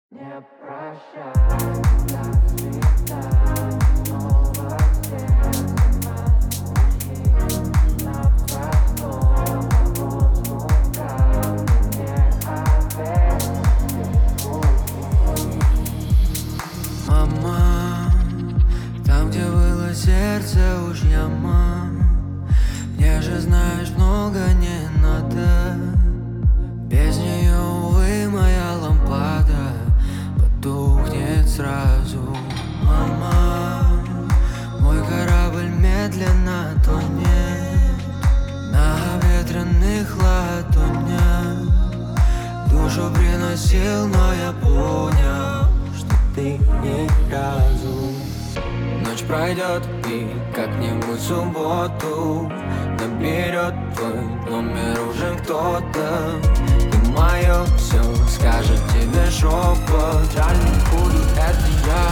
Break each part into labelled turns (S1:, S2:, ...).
S1: Не прощай, до свидания, снова сердце нас пути. На простом воздухах ты мне ответишь пути.
S2: Мама, там, где было сердце, уж яма. Мне же, знаешь, много не надо. Без нее, увы, моя лампада потухнет сразу. Мама, мой корабль медленно тонет на ветреных ладонях. Душу приносил, но я понял, что ты не разум. Ночь пройдет и как-нибудь в субботу наберет твой номер уже кто-то. Ты мое все скажет тебе шепот. Жаль, не буду, это я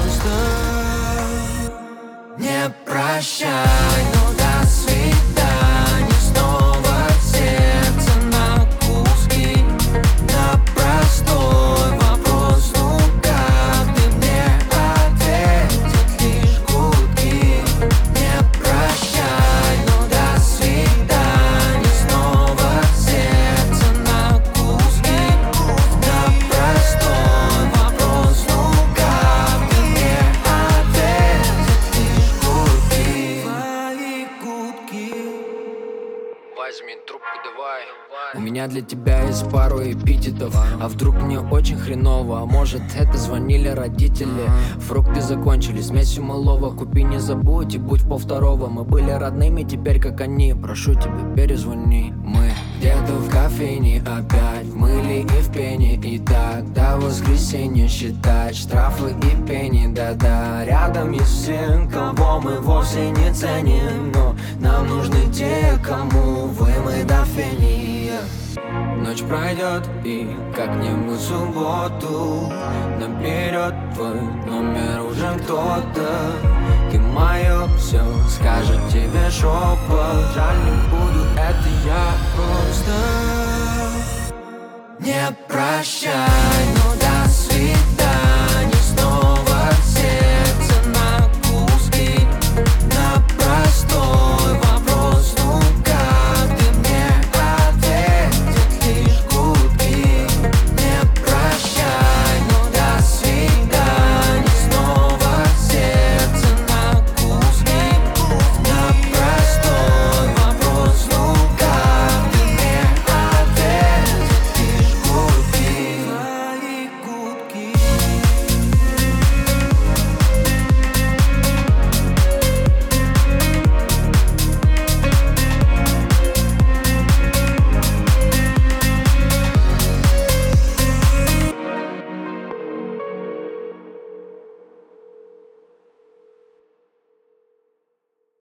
S2: просто. Не прощай, но до свидания. Снова сердце на куски. На простой вопрос, ну как ты мне ответит лишь гудки. Не прощай, но до свидания. Снова сердце на куски. На простой вопрос, ну как ты мне ответит лишь гудки. Твои гудки.
S3: Возьми трубку, давай.
S2: У меня для тебя есть пару эпитетов. А вдруг мне очень хреново? А может, это звонили родители? Фрукты закончились, смесью малого. Купи, не забудь и будь в полвторого. Мы были родными, теперь как они. Прошу тебя, перезвони. Мы где-то в кофейне опять, в мыле и в пене. И так до воскресенья считать штрафы и пени. Да-да, рядом есть все, кого мы вовсе не ценим. Но нам нужны те, кому вы мы до фени. Ночь пройдет и как-нибудь в субботу наберет твой номер уже кто-то. Ты мое все скажет тебе шепот. Жаль, не буду, это я просто. Не прощай.